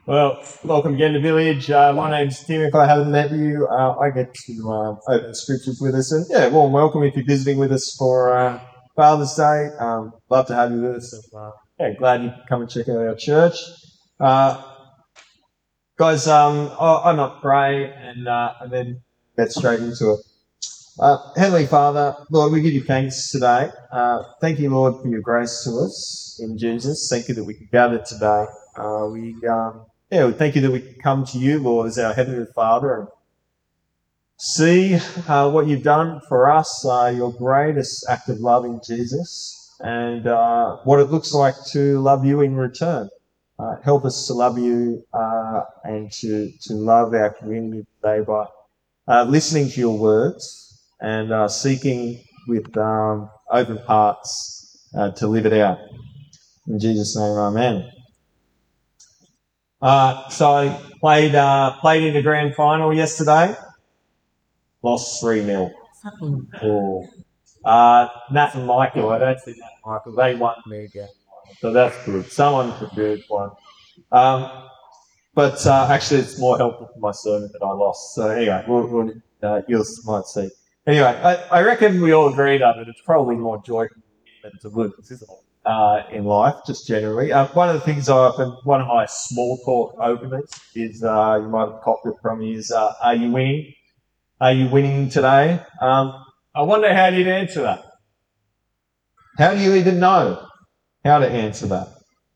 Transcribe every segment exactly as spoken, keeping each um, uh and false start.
Well, welcome again to Village. Uh, my name's Tim. If I haven't met you, uh, I get to uh, open scriptures with us. And yeah, warm welcome if you're visiting with us for uh, Father's Day. Um, love to have you with us. And, uh, yeah, glad you could come and check out our church. Uh, guys, um, I, I might pray and, uh, and then get straight into it. Uh, Heavenly Father, Lord, we give you thanks today. Uh, thank you, Lord, for your grace to us in Jesus. Thank you that we can gather today. Uh, we um, yeah, we thank you that we can come to you, Lord, as our Heavenly Father, and see uh, what you've done for us, uh, your greatest act of love in Jesus, and uh, what it looks like to love you in return. Uh, help us to love you uh, and to, to love our community today by uh, listening to your words and uh, seeking with um, open hearts uh, to live it out. In Jesus' name, amen. Uh, so I played uh, played in the grand final yesterday. Lost three nil. Oh. Uh, Nat and Michael, I don't see Nat and Michael. They won me again. So that's good. Someone could do one. Um, but uh, actually, it's more helpful for my sermon that I lost. So anyway, we'll, we'll, uh, you might see. Anyway, I, I reckon we all agree that it's probably more joyful than to lose, isn't it? Uh, in life, just generally. Uh, one of the things I often, one of my small talk openers is, uh, you might have copied it from me, is, uh, are you winning? Are you winning today? Um, I wonder how you'd answer that. How do you even know how to answer that?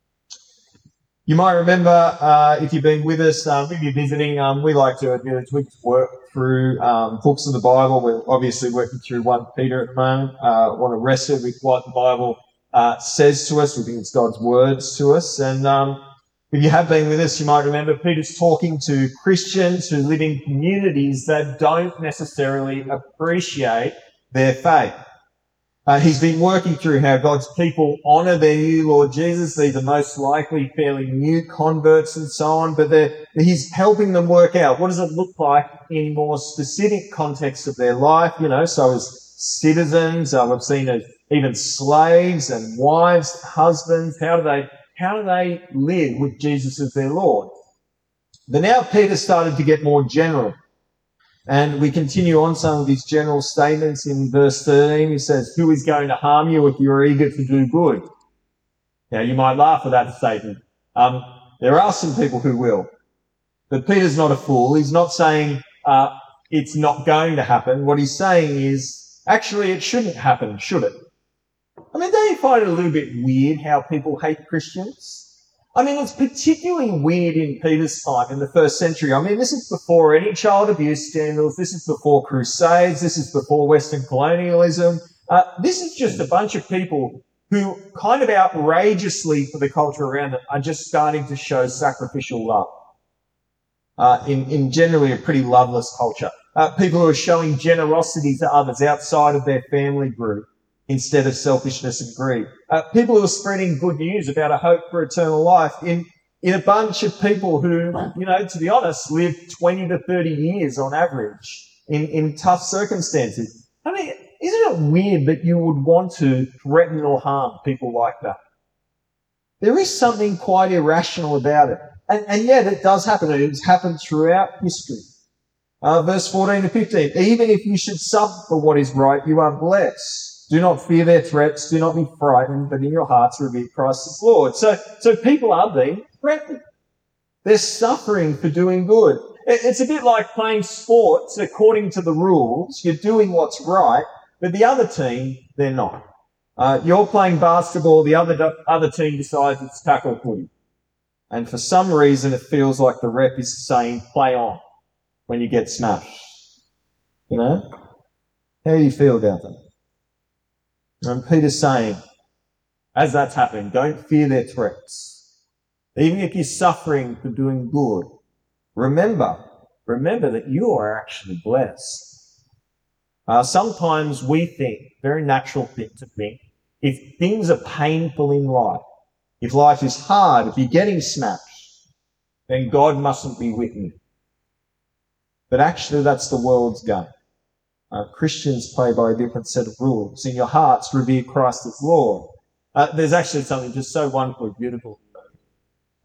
You might remember, uh, if you've been with us, um, if you're visiting, um, we like to, you know, we work through um, books of the Bible. We're obviously working through First Peter at the moment. Uh, want to wrestle with what the Bible uh, says to us. We think it's God's words to us. And um, if you have been with us, you might remember Peter's talking to Christians who live in communities that don't necessarily appreciate their faith. Uh, he's been working through how God's people honour their new Lord Jesus. These are most likely fairly new converts and so on, but he's helping them work out what does it look like in more specific contexts of their life, you know, so as citizens, uh, we've seen as even slaves and wives, husbands, how do they, how do they live with Jesus as their Lord? But now Peter started to get more general. And we continue on some of his general statements in verse thirteen. He says, who is going to harm you if you're eager to do good? Now, you might laugh at that statement. Um, there are some people who will. But Peter's not a fool. He's not saying uh, it's not going to happen. What he's saying is, actually, it shouldn't happen, should it? I mean, don't you find it a little bit weird how people hate Christians? I mean, it's particularly weird in Peter's time, in the first century. I mean, this is before any child abuse scandals. This is before crusades. This is before Western colonialism. Uh, this is just a bunch of people who kind of outrageously, for the culture around them, are just starting to show sacrificial love uh, in, in generally a pretty loveless culture. Uh, people who are showing generosity to others outside of their family group, instead of selfishness and greed. Uh, people who are spreading good news about a hope for eternal life in, in a bunch of people who, you know, to be honest, live twenty to thirty years on average in, in tough circumstances. I mean, isn't it weird that you would want to threaten or harm people like that? There is something quite irrational about it. And, and yet it does happen. It's happened throughout history. Uh, verse fourteen to fifteen, even if you should suffer for what is right, you are blessed. Do not fear their threats. Do not be frightened, but in your hearts revere Christ as Lord. So, so people are being threatened. They're suffering for doing good. It's a bit like playing sports according to the rules. You're doing what's right, but the other team, they're not. Uh, you're playing basketball. The other other team decides it's tackle footy. And for some reason, it feels like the ref is saying, play on when you get smashed. You know? How do you feel about that? And Peter's saying, as that's happening, don't fear their threats. Even if you're suffering for doing good, remember, remember that you are actually blessed. Uh, sometimes we think, very natural thing to think, if things are painful in life, if life is hard, if you're getting smashed, then God mustn't be with me. But actually, that's the world's game. Uh, Christians play by a different set of rules. In your hearts, revere Christ as Lord. Uh, there's actually something just so wonderfully beautiful.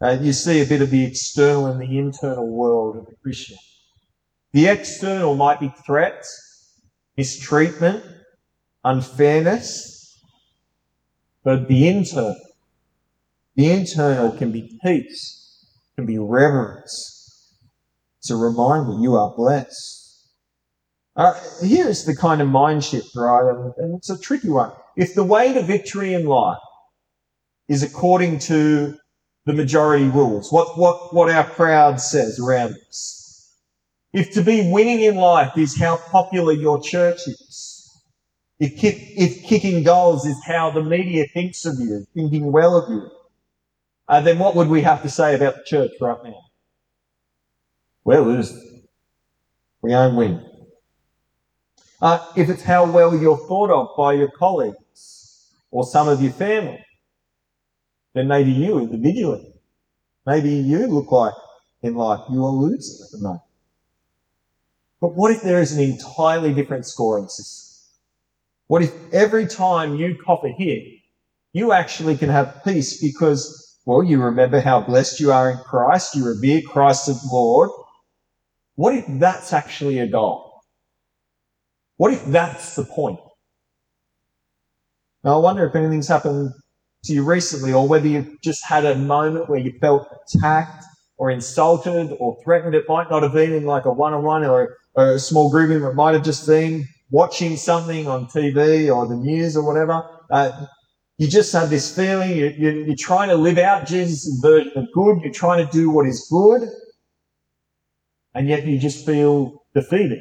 Uh, you see a bit of the external and the internal world of the Christian. The external might be threats, mistreatment, unfairness, but the internal, the internal can be peace, can be reverence. It's a reminder you are blessed. Uh, here's the kind of mind shift, right? And, and it's a tricky one. If the way to victory in life is according to the majority rules, what, what, what our crowd says around us, if to be winning in life is how popular your church is, if, kick, if kicking goals is how the media thinks of you, thinking well of you, uh, then what would we have to say about the church right now? We're losing. We don't win. Uh, if it's how well you're thought of by your colleagues or some of your family, then maybe you individually, maybe you look like in life you are losing at the moment. But what if there is an entirely different scoring system? What if every time you cop a hit, you actually can have peace because, well, you remember how blessed you are in Christ, you revere Christ as Lord. What if that's actually a goal? What if that's the point? Now, I wonder if anything's happened to you recently, or whether you've just had a moment where you felt attacked or insulted or threatened. It might not have been in like a one-on-one or, or a small grouping. It might have just been watching something on T V or the news or whatever. Uh, you just have this feeling you, you, you're trying to live out Jesus' version of good. You're trying to do what is good, and yet you just feel defeated.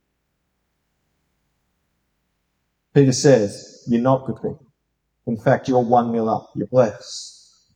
Peter says, you're not defeated. In fact, you're one nil up. You're blessed.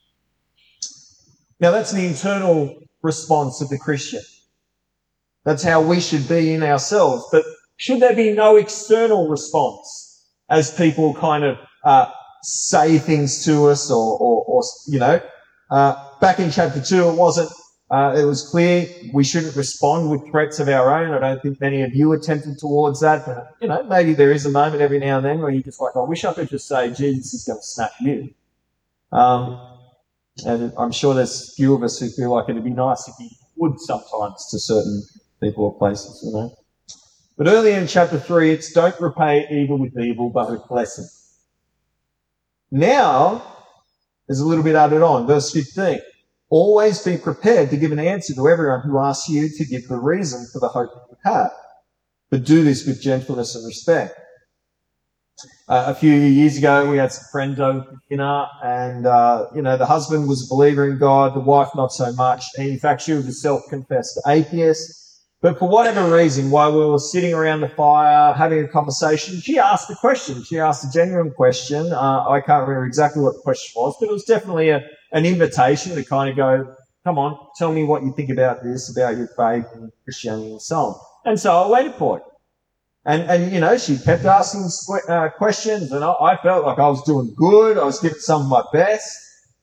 Now, that's the internal response of the Christian. That's how we should be in ourselves. But should there be no external response as people kind of uh, say things to us or, or, or you know, uh, back in chapter two, it wasn't, uh, it was clear we shouldn't respond with threats of our own. I don't think many of you are tempted towards that, but, you know, maybe there is a moment every now and then where you're just like, I wish I could just say, Jesus is going to snap you. Um, and I'm sure there's a few of us who feel like it'd be nice if he would sometimes to certain people or places, you know. But earlier in chapter three, it's don't repay evil with evil, but with blessing. Now, there's a little bit added on. Verse fifteen. Always be prepared to give an answer to everyone who asks you to give the reason for the hope that you have. But do this with gentleness and respect. Uh, a few years ago, we had some friends over for dinner, and, uh, you know, the husband was a believer in God, the wife not so much. In fact, she was a self-confessed atheist. But for whatever reason, while we were sitting around the fire having a conversation, she asked a question. She asked a genuine question. Uh, I can't remember exactly what the question was, but it was definitely a, an invitation to kind of go, come on, tell me what you think about this, about your faith and Christianity and so on. And so I waited for it. And, and you know, she kept asking uh, questions, and I, I felt like I was doing good. I was giving some of my best.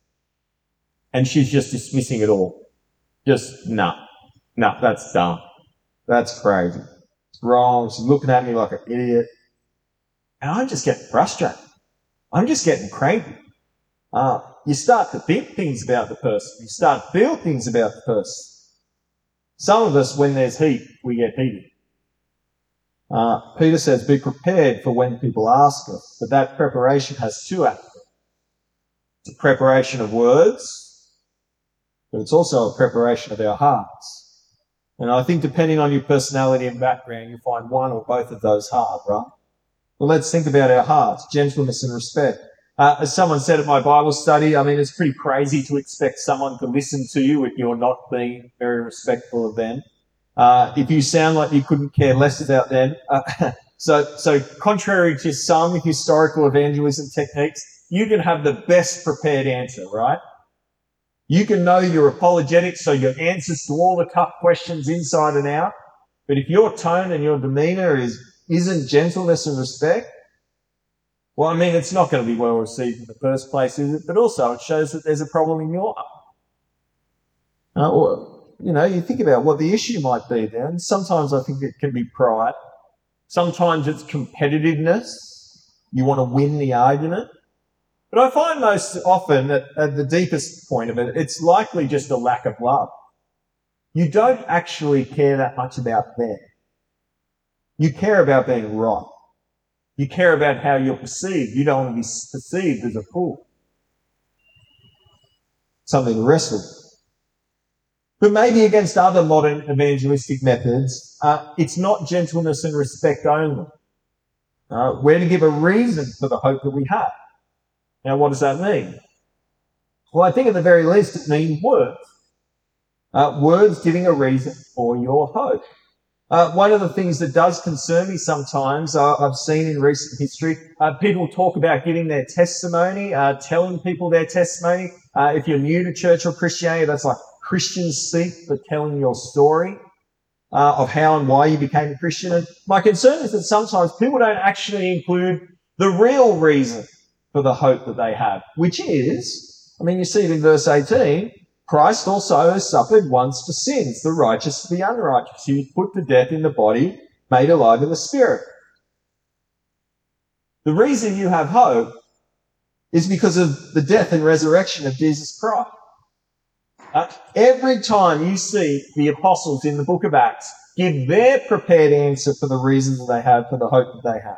And she's just dismissing it all. Just, no, no, that's dumb. That's crazy. It's wrong. She's looking at me like an idiot. And I'm just getting frustrated. I'm just getting cranky. Uh, you start to think things about the person. You start to feel things about the person. Some of us, when there's heat, we get heated. Uh, Peter says, be prepared for when people ask us. But that preparation has two aspects. It's a preparation of words, but it's also a preparation of our hearts. And I think depending on your personality and background, you'll find one or both of those hard, right? Well, let's think about our hearts, gentleness and respect. Uh, as someone said at my Bible study, I mean, it's pretty crazy to expect someone to listen to you if you're not being very respectful of them. Uh, if you sound like you couldn't care less about them. Uh, so, so contrary to some historical evangelism techniques, you can have the best prepared answer, right? You can know your apologetics, so your answers to all the tough questions inside and out. But if your tone and your demeanour is, isn't gentleness and respect, well, I mean, it's not going to be well received in the first place, is it? But also it shows that there's a problem in your heart. Uh, or, you know, you think about what the issue might be there. And sometimes I think it can be pride. Sometimes it's competitiveness. You want to win the argument. But I find most often that at the deepest point of it, it's likely just a lack of love. You don't actually care that much about them. You care about being right. You care about how you're perceived. You don't want to be perceived as a fool. Something to wrestle with. But maybe against other modern evangelistic methods, uh, it's not gentleness and respect only. Uh, we're to give a reason for the hope that we have. Now, what does that mean? Well, I think at the very least it means words. Uh, words giving a reason for your hope. Uh, one of the things that does concern me sometimes, uh, I've seen in recent history, uh, people talk about giving their testimony, uh, telling people their testimony. Uh, if you're new to church or Christianity, that's like Christians speak for telling your story uh, of how and why you became a Christian. And my concern is that sometimes people don't actually include the real reason for the hope that they have, which is, I mean, you see it in verse eighteen, Christ also has suffered once for sins, the righteous for the unrighteous. He was put to death in the body, made alive in the spirit. The reason you have hope is because of the death and resurrection of Jesus Christ. Uh, every time you see the apostles in the book of Acts give their prepared answer for the reasons that they have, for the hope that they have,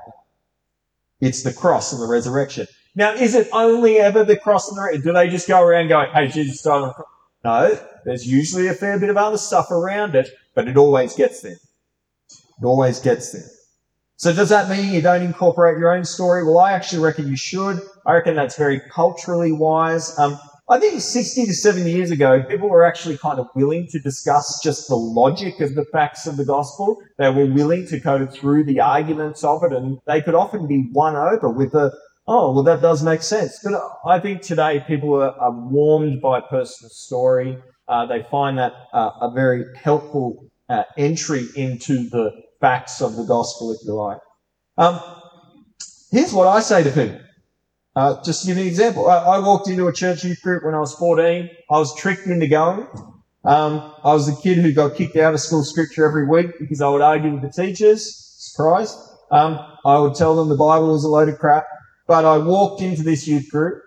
it's the cross and the resurrection. Now, is it only ever the cross and the resurrection? Do they just go around going, hey, Jesus died on the cross? No, there's usually a fair bit of other stuff around it, but it always gets there. It always gets there. So does that mean you don't incorporate your own story? Well, I actually reckon you should. I reckon that's very culturally wise. Um, I think sixty to seventy years ago, people were actually kind of willing to discuss just the logic of the facts of the gospel. They were willing to go through the arguments of it, and they could often be won over with a, oh, well, that does make sense. But I think today people are, are warmed by a personal story. Uh, they find that uh, a very helpful uh, entry into the facts of the gospel, if you like. Um, here's what I say to people. Uh, just to give you an example. I, I walked into a church youth group when I was fourteen. I was tricked into going. Um, I was the kid who got kicked out of school scripture every week because I would argue with the teachers. Surprise. Um, I would tell them the Bible was a load of crap. But I walked into this youth group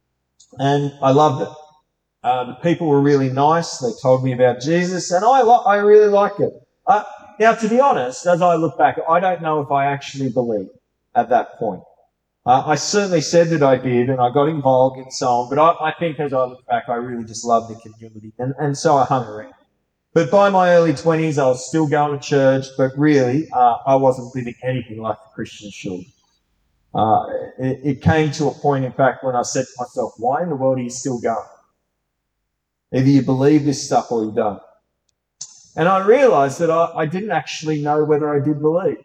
and I loved it. Uh, the people were really nice. They told me about Jesus and I lo- I really liked it. Uh, now, to be honest, as I look back, I don't know if I actually believed at that point. Uh, I certainly said that I did and I got involved and so on, but I, I think as I look back, I really just loved the community and, and so I hung around. But by my early twenties, I was still going to church, but really, uh, I wasn't living anything like a Christian should. Uh, it, it came to a point, in fact, when I said to myself, why in the world are you still going? Either you believe this stuff or you don't. And I realised that I, I didn't actually know whether I did believe.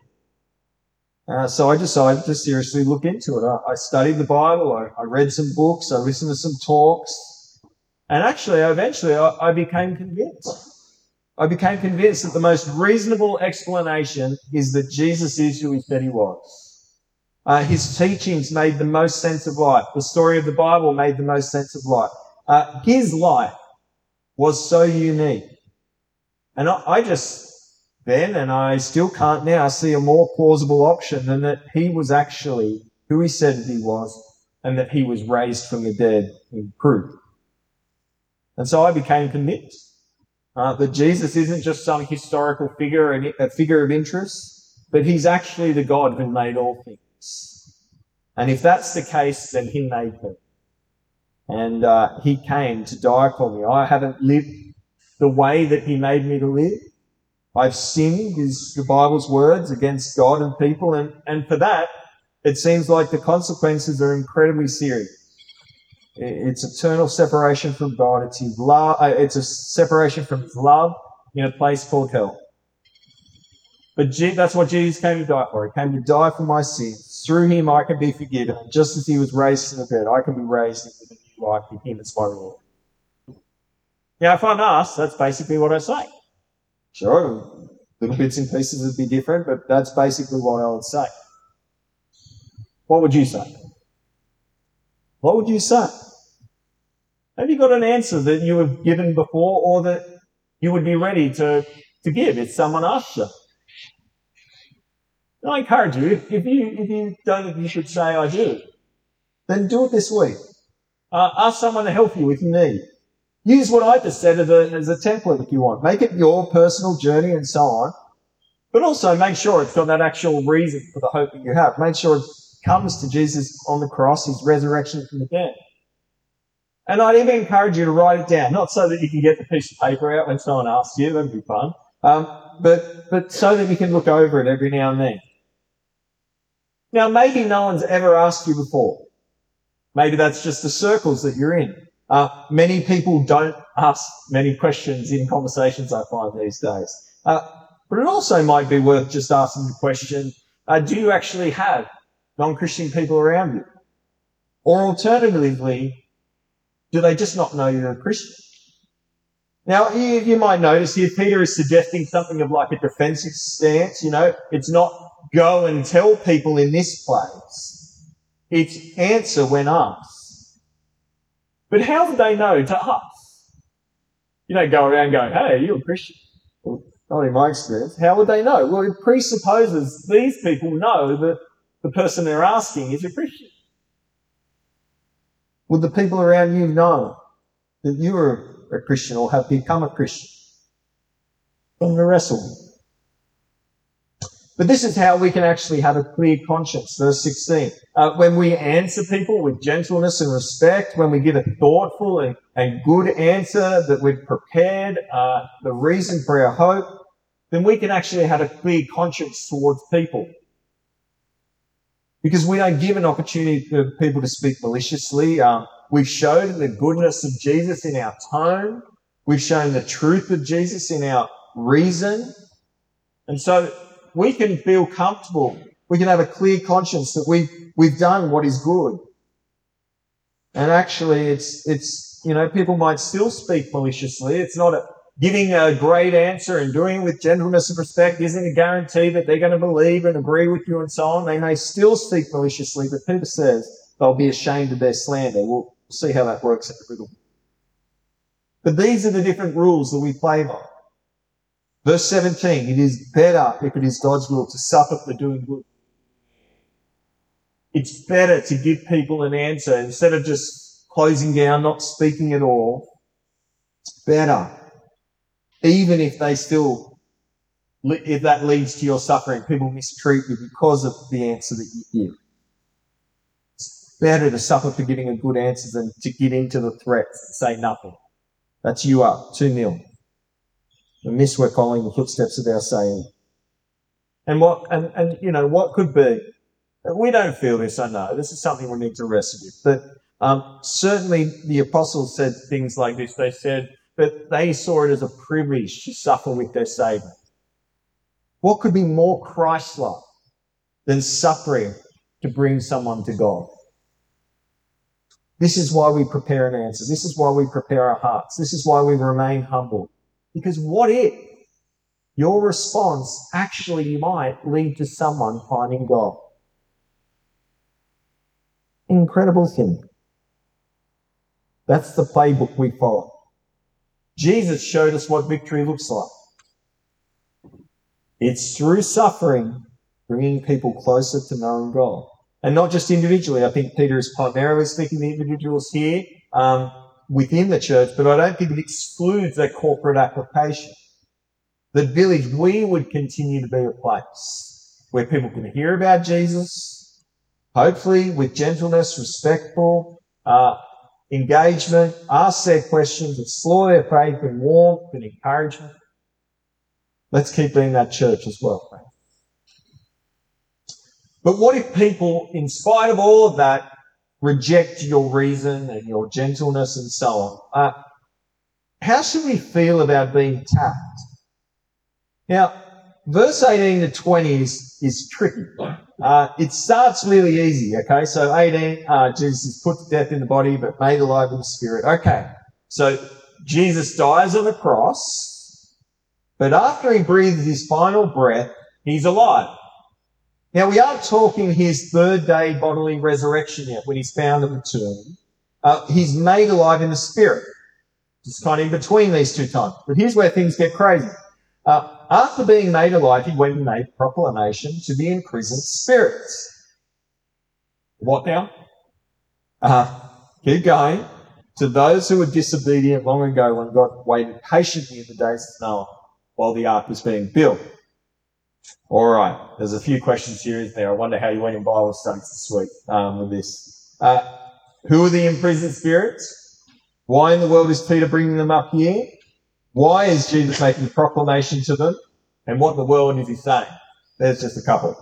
Uh, so I decided to seriously look into it. I, I studied the Bible, I, I read some books, I listened to some talks, and actually, eventually, I, I became convinced. I became convinced that the most reasonable explanation is that Jesus is who he said he was. Uh, his teachings made the most sense of life. The story of the Bible made the most sense of life. Uh, his life was so unique. And I, I just... then, and I still can't now see a more plausible option than that he was actually who he said that he was and that he was raised from the dead in proof. And so I became convinced uh, that Jesus isn't just some historical figure, a figure of interest, but he's actually the God who made all things. And if that's the case, then he made them. And uh, he came to die for me. I haven't lived the way that he made me to live. I've sinned, is the Bible's words, against God and people, and, and for that, it seems like the consequences are incredibly serious. It's eternal separation from God. It's his love. It's a separation from his love in a place called hell. But that's what Jesus came to die for. He came to die for my sins. Through him, I can be forgiven. Just as he was raised from the dead, I can be raised into the new life in him as my Lord. Now, if I'm asked, that's basically what I say. Sure, little bits and pieces would be different, but that's basically what I would say. What would you say? What would you say? Have you got an answer that you have given before or that you would be ready to, to give if someone asked you? And I encourage you, if you, if you don't, you should say, I do. then do it this week. Uh, ask someone to help you if you need. Use what I just said as a, as a template if you want. Make it your personal journey and so on. But also make sure it's got that actual reason for the hope that you have. Make sure it comes to Jesus on the cross, his resurrection from the dead. And I'd even encourage you to write it down, not so that you can get the piece of paper out when someone asks you, that'd be fun, um, but, but so that you can look over it every now and then. Now, maybe no one's ever asked you before. Maybe that's just the circles that you're in. Uh, many people don't ask many questions in conversations, I find these days. Uh, but it also might be worth just asking the question, uh, do you actually have non-Christian people around you? Or alternatively, do they just not know you're a Christian? Now, you, you might notice here, Peter is suggesting something of like a defensive stance, you know. It's not go and tell people in this place. It's answer when asked. But how would they know to us? You don't go around going, hey, you're a Christian. Well, not in my experience. How would they know? Well, it presupposes these people know that the person they're asking is a Christian. Would the people around you know that you are a Christian or have become a Christian? From the wrestle. But this is how we can actually have a clear conscience. Verse sixteen. Uh, when we answer people with gentleness and respect, when we give a thoughtful and, and good answer that we've prepared, uh, the reason for our hope, then we can actually have a clear conscience towards people. Because we don't give an opportunity for people to speak maliciously. Um, we've shown the goodness of Jesus in our tone. We've shown the truth of Jesus in our reason. And so we can feel comfortable. We can have a clear conscience that we've, we've done what is good. And actually, it's, it's, you know, people might still speak maliciously. It's not a, giving a great answer and doing it with gentleness and respect isn't a guarantee that they're going to believe and agree with you and so on. They may still speak maliciously, but Peter says they'll be ashamed of their slander. We'll see how that works in a little bit. But these are the different rules that we play by. Verse seventeen, it is better, if it is God's will, to suffer for doing good. It's better to give people an answer instead of just closing down, not speaking at all. It's better. Even if they still, if that leads to your suffering, people mistreat you because of the answer that you give. It's better to suffer for giving a good answer than to get into the threats and say nothing. That's you up, two nil. The miss we're following the footsteps of our saying. And what, and, and you know, what could be? We don't feel this, I know. This is something we need to wrestle with. But um, certainly the apostles said things like this. They said, but they saw it as a privilege to suffer with their Saviour. What could be more Christ-like than suffering to bring someone to God? This is why we prepare an answer. This is why we prepare our hearts. This is why we remain humble. Because what if your response actually might lead to someone finding God? Incredible thing. That's the playbook we follow. Jesus showed us what victory looks like. It's through suffering, bringing people closer to knowing God. And not just individually. I think Peter is primarily speaking to individuals here um, within the church, but I don't think it excludes a corporate application. The village, we would continue to be a place where people can hear about Jesus, hopefully with gentleness, respectful, uh, engagement, ask their questions, explore their faith with warmth and encouragement. Let's keep being that church as well, friends. But what if people, in spite of all of that, reject your reason and your gentleness and so on? Uh, how should we feel about being attacked? Now, verse eighteen to twenty is, is tricky. Uh, it starts really easy, okay? So eighteen, uh, Jesus is put to death in the body but made alive in the spirit. Okay, so Jesus dies on the cross, but after he breathes his final breath, he's alive. Now, we aren't talking his third day bodily resurrection yet when he's found in the tomb. Uh, he's made alive in the spirit. Just kind of in between these two times. But here's where things get crazy. Uh, after being made alive, he went and made proclamation to the imprisoned spirits. What now? Uh, keep going. To those who were disobedient long ago when God waited patiently in the days of Noah while the ark was being built. All right, there's a few questions here, isn't there? I wonder how you went in Bible studies this week um, with this. Uh, who are the imprisoned spirits? Why in the world is Peter bringing them up here? Why is Jesus making a proclamation to them? And what in the world is he saying? There's just a couple.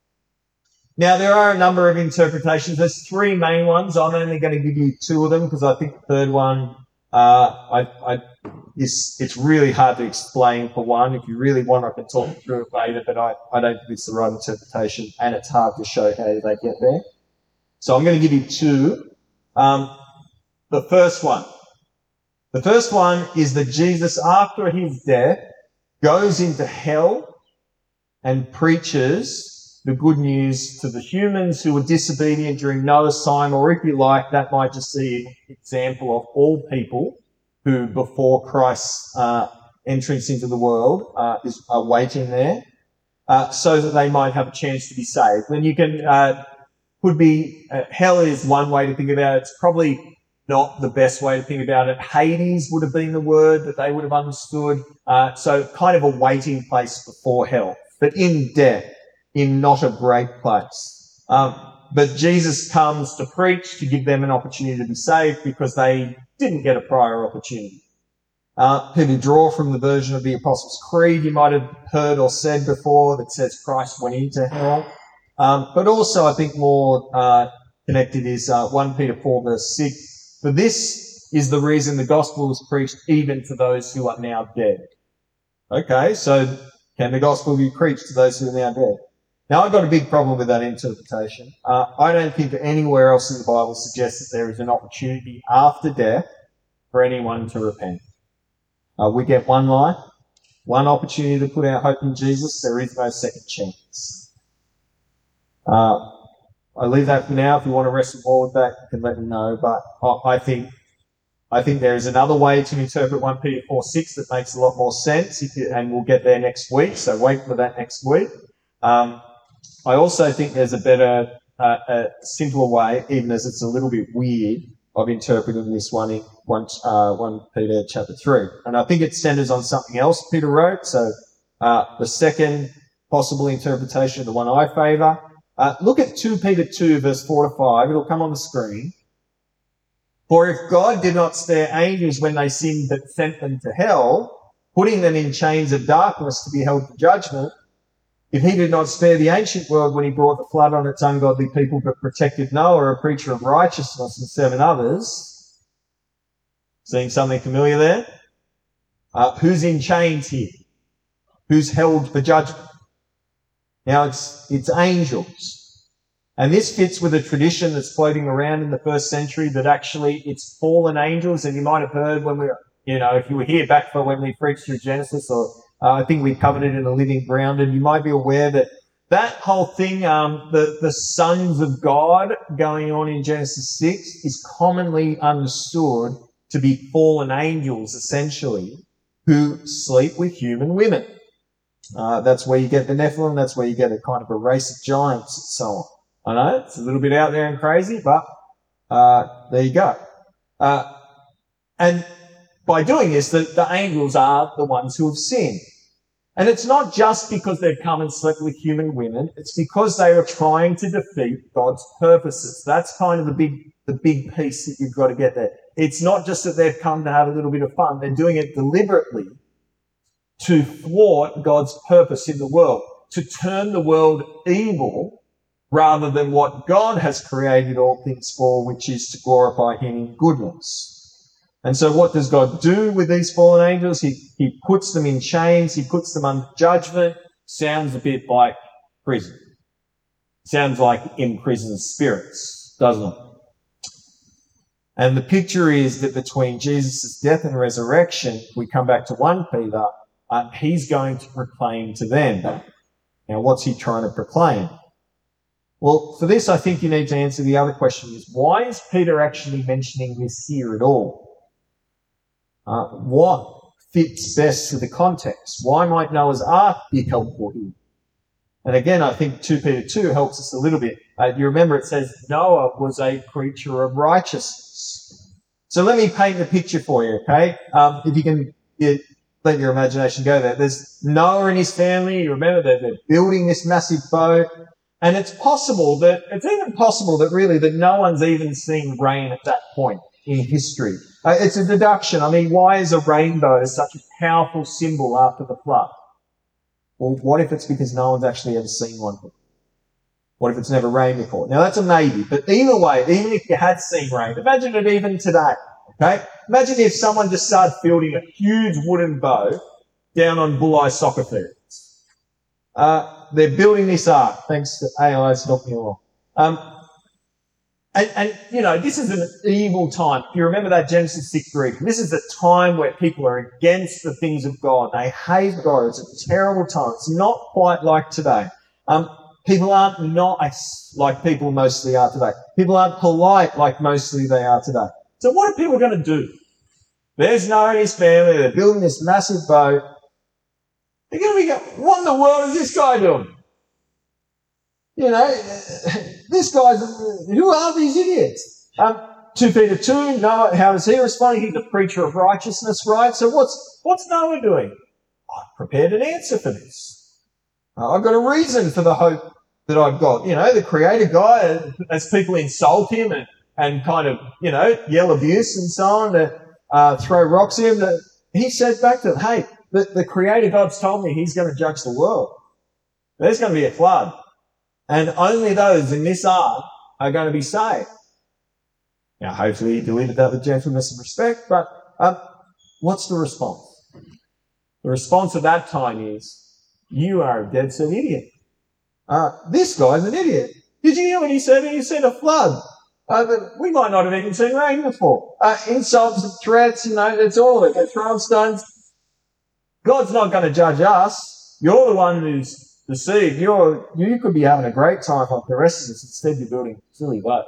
Now, there are a number of interpretations. There's three main ones. I'm only going to give you two of them because I think the third one, uh, I, I, is, it's really hard to explain for one. If you really want, I can talk you through it later, but I, I don't think it's the right interpretation, and it's hard to show how they get there. So I'm going to give you two. Um, the first one. The first one is that Jesus, after his death, goes into hell and preaches the good news to the humans who were disobedient during Noah's time, or if you like, that might just be an example of all people who, before Christ's uh, entrance into the world, uh, is are waiting there, uh, so that they might have a chance to be saved. And you can, uh, could be, uh, hell is one way to think about it. It's probably not the best way to think about it. Hades would have been the word that they would have understood. Uh, so kind of a waiting place before hell, but in death. In not a great place. Um, but Jesus comes to preach, to give them an opportunity to be saved because they didn't get a prior opportunity. Uh, to draw from the version of the Apostles' Creed you might have heard or said before that says Christ went into hell. Um, but also I think more uh, connected is uh, First Peter four verse six. For this is the reason the gospel is preached even to those who are now dead. Okay, so can the gospel be preached to those who are now dead? Now, I've got a big problem with that interpretation. Uh, I don't think that anywhere else in the Bible suggests that there is an opportunity after death for anyone to repent. Uh, we get one life, one opportunity to put our hope in Jesus. There is no second chance. Uh, I leave that for now. If you want to wrestle more with that, you can let me know. But I think I think there is another way to interpret First Peter four six that makes a lot more sense, if you, and we'll get there next week. So wait for that next week. Um, I also think there's a better, uh, a simpler way, even as it's a little bit weird, of interpreting this one in one, uh, First Peter chapter three. And I think it centers on something else Peter wrote. So uh, the second possible interpretation, the one I favour, uh, look at Second Peter two, verse four to five. It'll come on the screen. For if God did not spare angels when they sinned but sent them to hell, putting them in chains of darkness to be held for judgment, if he did not spare the ancient world when he brought the flood on its ungodly people, but protected Noah, a preacher of righteousness, and seven others, seeing something familiar there? Uh, who's in chains here? Who's held for judgment? Now, it's it's angels. And this fits with a tradition that's floating around in the first century that actually it's fallen angels. And you might have heard when we were, you know, if you were here back for when we preached through Genesis, or Uh, I think we covered it in a living ground, and you might be aware that that whole thing, um, the, the sons of God going on in Genesis six, is commonly understood to be fallen angels, essentially, who sleep with human women. Uh, that's where you get the Nephilim, that's where you get a kind of a race of giants and so on. I know, it's a little bit out there and crazy, but uh, there you go. Uh, and by doing this, the, the angels are the ones who have sinned. And it's not just because they've come and slept with human women. It's because they are trying to defeat God's purposes. That's kind of the big, the big piece that you've got to get there. It's not just that they've come to have a little bit of fun. They're doing it deliberately to thwart God's purpose in the world, to turn the world evil rather than what God has created all things for, which is to glorify him in goodness. And so what does God do with these fallen angels? He, he puts them in chains. He puts them under judgment. Sounds a bit like prison. Sounds like imprisoned spirits, doesn't it? And the picture is that between Jesus' death and resurrection, we come back to First Peter, uh, he's going to proclaim to them. Now, what's he trying to proclaim? Well, for this, I think you need to answer the other question is, why is Peter actually mentioning this here at all? Uh, what fits best to the context? Why might Noah's Ark be helpful here? And again, I think Second Peter two helps us a little bit. Uh, you remember it says Noah was a creature of righteousness. So let me paint the picture for you, okay? Um, if you can you, let your imagination go there. There's Noah and his family. You remember that they're building this massive boat. And it's possible that, it's even possible that really that no one's even seen rain at that point in history. Uh, it's a deduction. I mean, why is a rainbow such a powerful symbol after the flood? Well, what if it's because no one's actually ever seen one before? What if it's never rained before? Now, that's a maybe. But either way, even if you had seen rain, imagine it even today, okay? Imagine if someone just started building a huge wooden bow down on Bulli soccer fields. Uh, they're building this ark, thanks to A I's helping along. Um, and, and, you know, this is an evil time. If you remember that Genesis six reading, this is a time where people are against the things of God. They hate God. It's a terrible time. It's not quite like today. Um, people aren't nice like people mostly are today. People aren't polite like mostly they are today. So what are people going to do? There's Noah and his family. They're building this massive boat. They're going to be going, what in the world is this guy doing? You know, this guy's, who are these idiots? Um, Second Peter two, Noah, how is he responding? He's a preacher of righteousness, right? So what's what's Noah doing? I've prepared an answer for this. Uh, I've got a reason for the hope that I've got. You know, the creator guy, as people insult him and, and kind of, you know, yell abuse and so on, to, uh, throw rocks at him, that he said back to them, hey, the, the creator God's told me he's going to judge the world. There's going to be a flood. And only those in this ark are going to be saved. Now, hopefully he delivered that with gentleness and respect, but um, what's the response? The response at that time is, you are a dead set idiot. Uh, this guy's an idiot. Did you hear what he said? He said a flood. Uh, but we might not have even seen rain before. Uh, insults and threats, you know, that's all of it. They're throwing stones. God's not going to judge us. You're the one who's deceived. You're, you could be having a great time like the rest of us. Instead, you're building silly boats.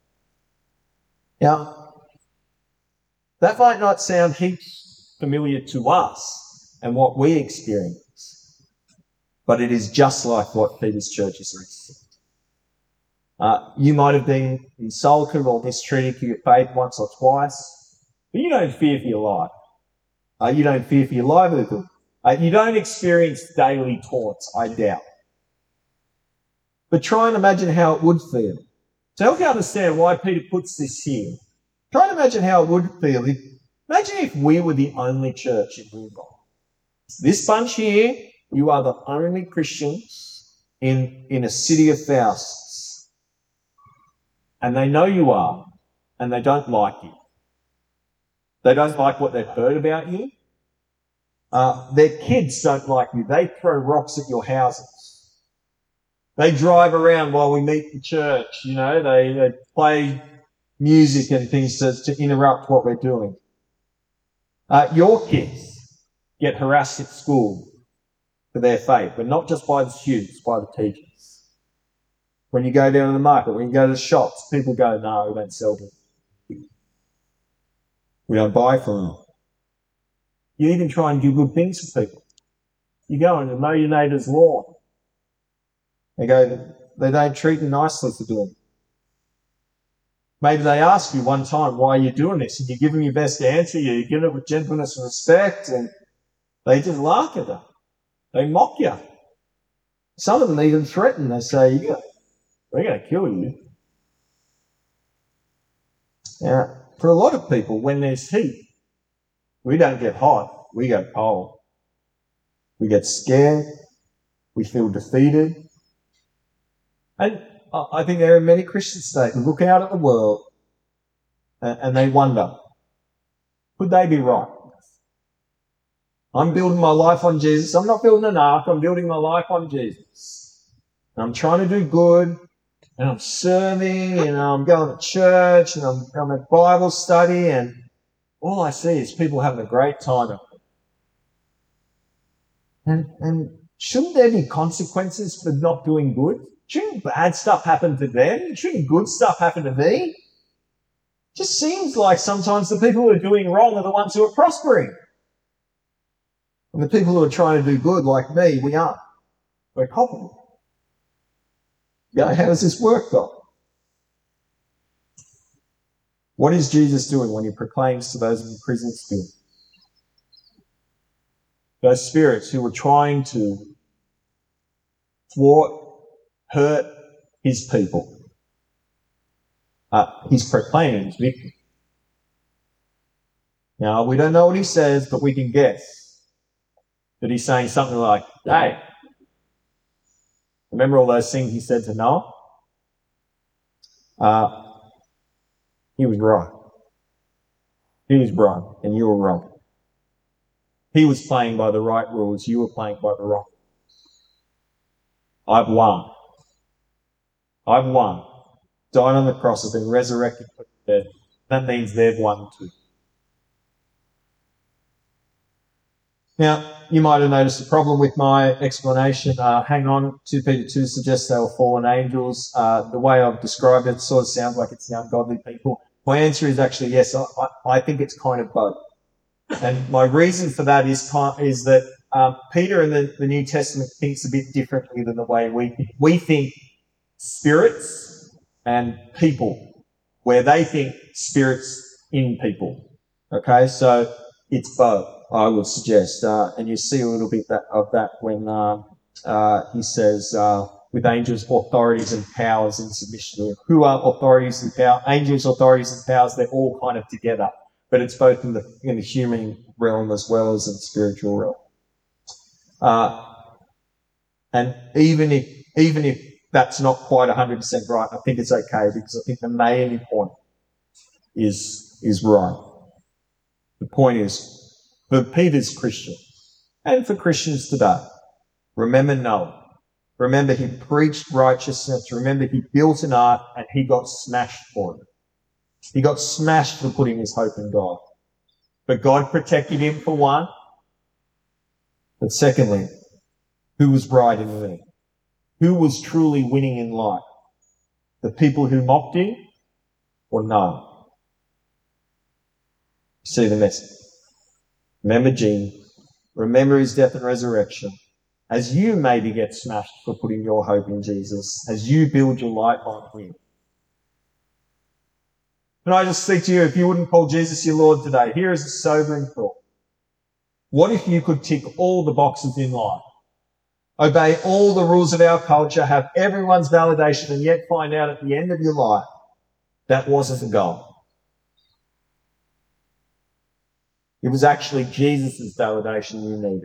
Now, that might not sound heaps familiar to us and what we experience, but it is just like what Peter's church is receiving. Uh, you might have been insulted or mistreated for your faith once or twice, but you don't fear for your life. Uh, you don't fear for your livelihood. Uh, you don't experience daily taunts, I doubt. But try and imagine how it would feel. To help you understand why Peter puts this here, try and imagine how it would feel. If, imagine if we were the only church in Wollongong. This bunch here, you are the only Christians in, in a city of thousands. And they know you are, and they don't like you. They don't like what they've heard about you. Uh, their kids don't like you. They throw rocks at your houses. They drive around while we meet the church, you know, they, they play music and things to, to interrupt what we're doing. Uh, your kids get harassed at school for their faith, but not just by the students, by the teachers. When you go down to the market, when you go to the shops, people go, no, we don't sell them. We don't buy from them. You even try and do good things for people. You go and mow your neighbour's lawn. They go, they don't treat you nicely for doing it. Maybe they ask you one time, why are you doing this? And you give them your best answer, you give it with gentleness and respect, and they just laugh at them. They mock you. Some of them even threaten. They say, yeah, we're going to kill you. Now, for a lot of people, when there's heat, we don't get hot, we get cold. We get scared, we feel defeated. And I think there are many Christians today who look out at the world and they wonder, could they be right? I'm building my life on Jesus. I'm not building an ark, I'm building my life on Jesus. And I'm trying to do good, and I'm serving, and I'm going to church, and I'm, I'm at Bible study, and all I see is people having a great time. And, and shouldn't there be consequences for not doing good? Shouldn't bad stuff happen to them? Shouldn't good stuff happen to me? It just seems like sometimes the people who are doing wrong are the ones who are prospering. And the people who are trying to do good, like me, we aren't. We're culpable. You go, how does this work, God? What is Jesus doing when he proclaims to those in prison still? Those spirits who were trying to thwart, hurt his people. Uh, he's proclaiming his victory. Now, we don't know what he says, but we can guess that he's saying something like, hey, remember all those things he said to Noah? Uh, he was right. He was right, and you were wrong. He was playing by the right rules. You were playing by the wrong. I've won. I've won. Died on the cross, have been resurrected from the dead. That means they've won too. Now, you might have noticed a problem with my explanation. Uh, hang on, Second Peter two suggests they were fallen angels. Uh, the way I've described it sort of sounds like it's the ungodly people. My answer is actually yes, I, I think it's kind of both. And my reason for that is, is that um, Peter in the, the New Testament thinks a bit differently than the way we think. We think spirits and people, where they think spirits in people. Okay, so it's both, I would suggest. Uh, and you see a little bit that, of that when uh, uh, he says, uh, with angels, authorities and powers in submission to him. Who are authorities and powers? Angels, authorities and powers, they're all kind of together. But it's both in the in the human realm as well as in the spiritual realm. Uh, and even if even if that's not quite one hundred percent right, I think it's okay because I think the main point is is right. The point is, for Peter's Christian, and for Christians today, remember Noah. Remember he preached righteousness. Remember he built an ark and he got smashed for it. He got smashed for putting his hope in God. But God protected him for one. But secondly, who was right in the end? Who was truly winning in life? The people who mocked him or no? See the message. Remember Jesus. Remember his death and resurrection. As you maybe get smashed for putting your hope in Jesus, as you build your life on him. Can I just speak to you, if you wouldn't call Jesus your Lord today, here is a sobering thought. What if you could tick all the boxes in life, obey all the rules of our culture, have everyone's validation, and yet find out at the end of your life that wasn't the goal? It was actually Jesus' validation you needed.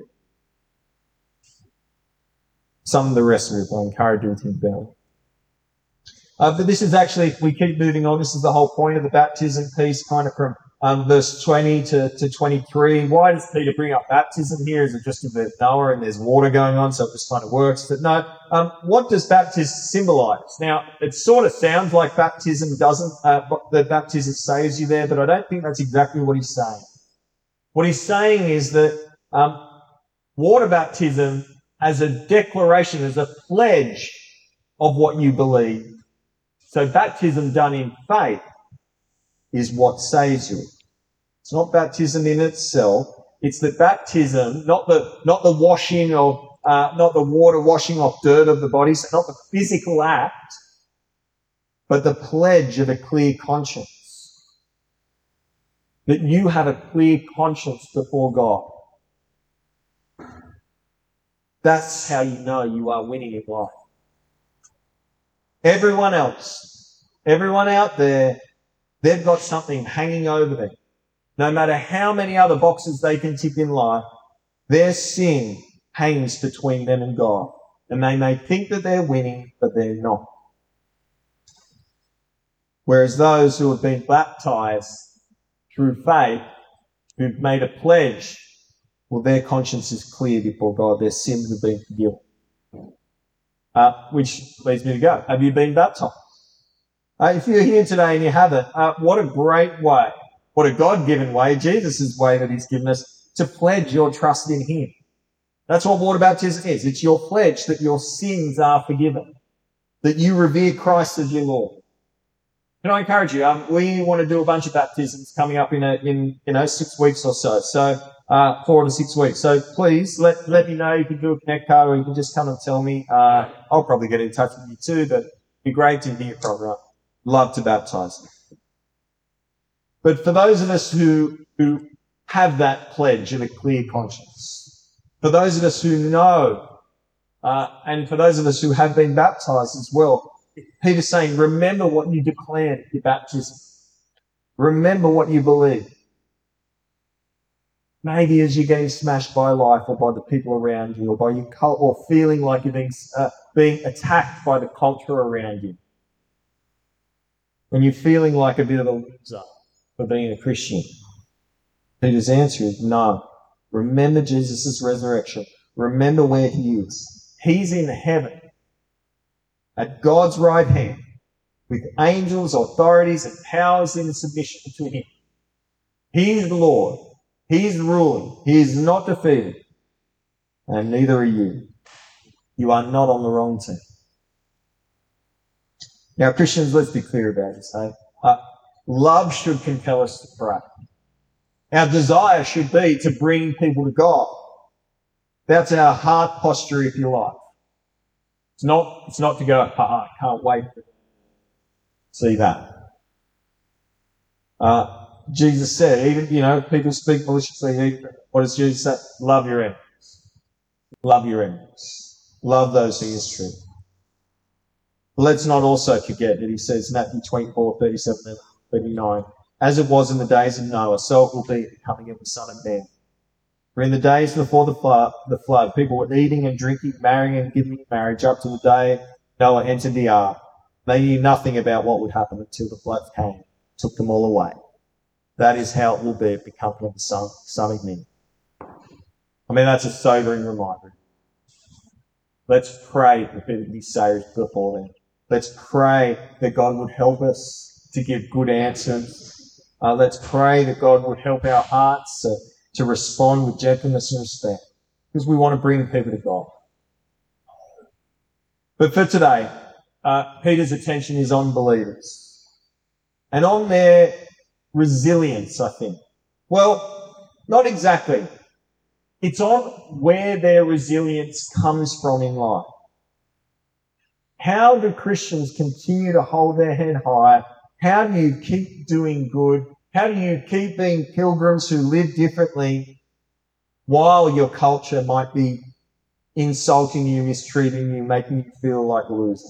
Some of the rest of it, I encourage you to think about it. Uh, but this is actually, if we keep moving on, this is the whole point of the baptism piece, kind of from um, verse twenty to, to twenty-three. Why does Peter bring up baptism here? Is it just about Noah and there's water going on, so it just kind of works? But no, um, what does baptism symbolize? Now, it sort of sounds like baptism doesn't, uh, that baptism saves you there, but I don't think that's exactly what he's saying. What he's saying is that um, water baptism as a declaration, as a pledge of what you believe. So baptism done in faith is what saves you. It's not baptism in itself. It's the baptism, not the not the washing of, uh, not the water washing off dirt of the body, so not the physical act, but the pledge of a clear conscience. That you have a clear conscience before God. That's how you know you are winning in life. Everyone else, everyone out there, they've got something hanging over them. No matter how many other boxes they can tick in life, their sin hangs between them and God. And they may think that they're winning, but they're not. Whereas those who have been baptized through faith, who've made a pledge, well, their conscience is clear before God. Their sins have been forgiven. Uh, which leads me to go. Have you been baptized? Uh, if you're here today and you haven't, uh, what a great way, what a God-given way, Jesus' way that he's given us, to pledge your trust in him. That's what water baptism is. It's your pledge that your sins are forgiven, that you revere Christ as your Lord. Can I encourage you? Um, we want to do a bunch of baptisms coming up in, a, in you know, six weeks or so. So Uh, four to six weeks. So please let let me know. You can do a connect card or you can just come and tell me. Uh, I'll probably get in touch with you too, but Be great to hear from, right? Love to baptize them. But for those of us who, who have that pledge and a clear conscience, for those of us who know, uh, and for those of us who have been baptized as well, Peter's saying, remember what you declared at your baptism. Remember what you believe. Maybe as you're getting smashed by life or by the people around you or by your cult, or feeling like you're being, uh, being attacked by the culture around you. When you're feeling like a bit of a loser for being a Christian. Peter's answer is no. Remember Jesus' resurrection. Remember where he is. He's in heaven at God's right hand with angels, authorities and powers in submission to him. He is the Lord. He is ruling. He is not defeated. And neither are you. You are not on the wrong team. Now, Christians, let's be clear about this. Eh? Uh, love should compel us to pray. Our desire should be to bring people to God. That's our heart posture, if you like. It's not, it's not to go, I can't wait to see that. Uh, Jesus said, even, you know, people speak maliciously. What does Jesus say? Love your enemies. Love your enemies. Love those who mistreat you. Let's not also forget that he says, Matthew twenty-four, thirty-seven and thirty-nine, as it was in the days of Noah, so it will be at the coming of the Son of Man. For in the days before the flood, the flood, people were eating and drinking, marrying and giving in marriage up to the day Noah entered the ark. They knew nothing about what would happen until the flood came, took them all away. That is how it will be at the coming of the Son, Son of Man. I mean, that's a sobering reminder. Let's pray for people to be saved before then. Let's pray that God would help us to give good answers. Uh, let's pray that God would help our hearts uh, to respond with gentleness and respect, because we want to bring people to God. But for today, uh, Peter's attention is on believers and on their resilience, I think. Well, not exactly. It's on where their resilience comes from in life. How do Christians continue to hold their head high? How do you keep doing good? How do you keep being pilgrims who live differently while your culture might be insulting you, mistreating you, making you feel like a loser?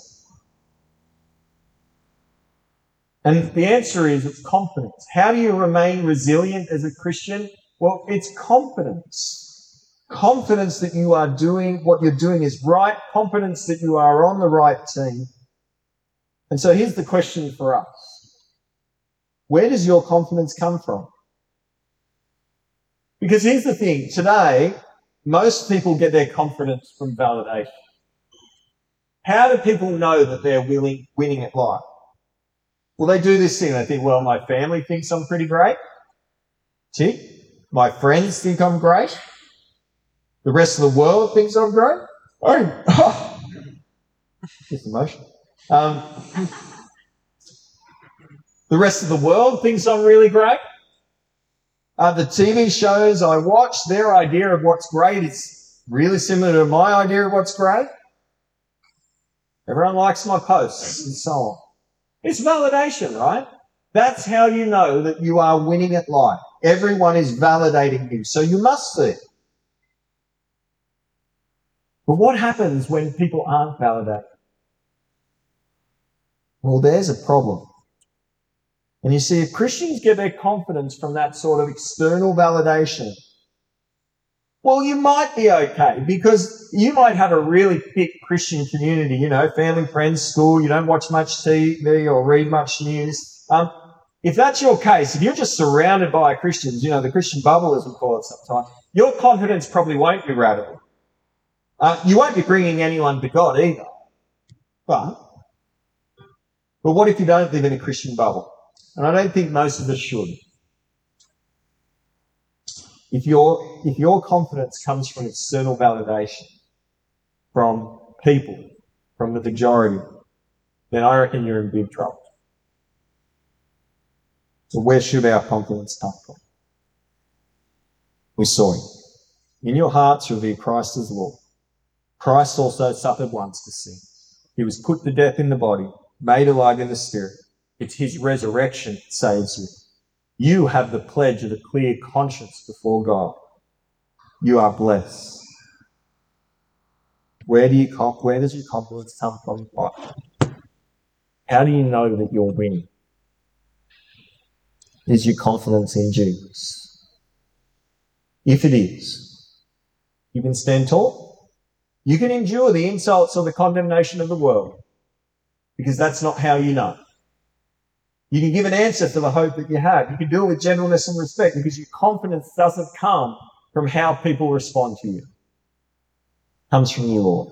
And the answer is it's confidence. How do you remain resilient as a Christian? Well, it's confidence. Confidence that you are doing what you're doing is right. Confidence that you are on the right team. And so here's the question for us. Where does your confidence come from? Because here's the thing. Today, most people get their confidence from validation. How do people know that they're willing, winning at life? Well, they do this thing. They think, well, my family thinks I'm pretty great. Tick. My friends think I'm great. The rest of the world thinks I'm great. Oh, oh. Just emotion. Um, the rest of the world thinks I'm really great. Uh, the T V shows I watch, their idea of what's great is really similar to my idea of what's great. Everyone likes my posts and so on. It's validation, right? That's how you know that you are winning at life. Everyone is validating you, so you must see it. But what happens when people aren't validated? Well, there's a problem. And you see, if Christians get their confidence from that sort of external validation, well, you might be okay, because you might have a really fit Christian community, you know, family, friends, school, you don't watch much T V or read much news. Um, if that's your case, if you're just surrounded by Christians, you know, the Christian bubble, as we call it sometimes, your confidence probably won't be radical. Uh, you won't be bringing anyone to God either. But, but what if you don't live in a Christian bubble? And I don't think most of us should. If your, if your confidence comes from external validation, from people, from the majority, then I reckon you're in big trouble. So where should our confidence come from? We saw him. In your hearts revere Christ as Lord. Christ also suffered once for sin. He was put to death in the body, made alive in the Spirit. It's his resurrection that saves you. You have the pledge of a clear conscience before God. You are blessed. Where do you where does your confidence come from? How do you know that you're winning? Is your confidence in Jesus? If it is, you can stand tall. You can endure the insults or the condemnation of the world, because that's not how you know. You can give an answer for the hope that you have. You can do it with gentleness and respect, because your confidence doesn't come from how people respond to you. It comes from you, Lord.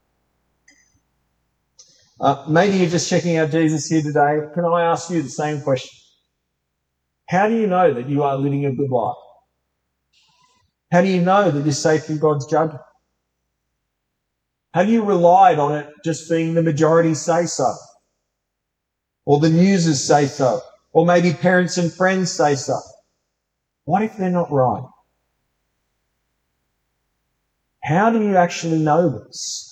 Uh, maybe you're just checking out Jesus here today. Can I ask you the same question? How do you know that you are living a good life? How do you know that you're safe from God's judgment? Have you relied on it just being the majority say so? Or the newsers say so? Or maybe parents and friends say so? What if they're not right? How do you actually know this?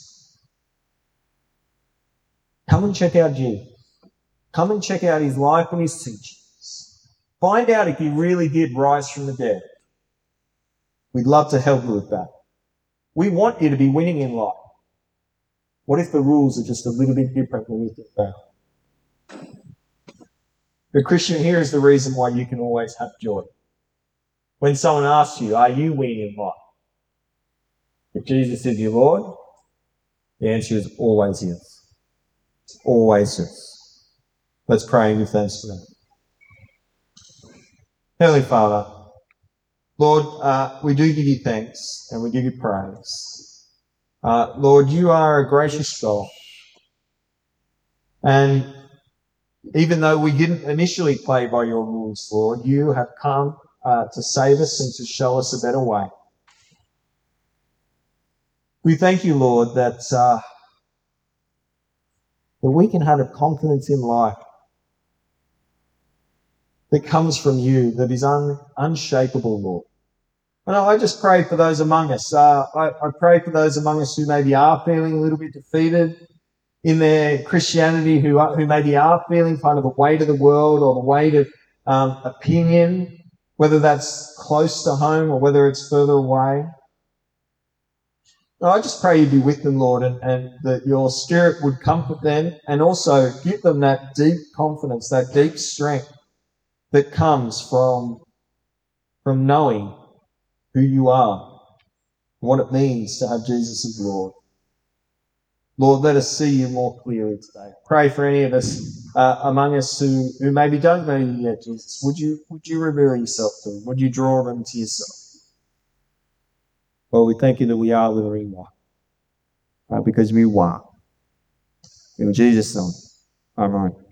Come and check out Jesus. Come and check out his life and his teachings. Find out if he really did rise from the dead. We'd love to help you with that. We want you to be winning in life. What if the rules are just a little bit different when you think about it? The Christian, here is the reason why you can always have joy. When someone asks you, are you winning in life? If Jesus is your Lord, the answer is always yes. It's always yes. Let's pray and give thanks for that. Heavenly Father, Lord, uh, we do give you thanks and we give you praise. Uh, Lord, you are a gracious God. And even though we didn't initially play by your rules, Lord, you have come uh, to save us and to show us a better way. We thank you, Lord, that, uh, that we can have a confidence in life that comes from you, that is un, unshakable, Lord. And I just pray for those among us. Uh, I, I pray for those among us who maybe are feeling a little bit defeated in their Christianity, who are, who maybe are feeling kind of the weight of the world or the weight of um, opinion, whether that's close to home or whether it's further away. I just pray you be with them, Lord, and, and that your Spirit would comfort them and also give them that deep confidence, that deep strength that comes from, from knowing who you are, what it means to have Jesus as Lord. Lord, let us see you more clearly today. Pray for any of us uh, among us who, who maybe don't know you yet, Jesus. Would you, would you reveal yourself to them? Would you draw them to yourself? Lord, we thank you that we are living life, right? Because we are. In Jesus' name, amen.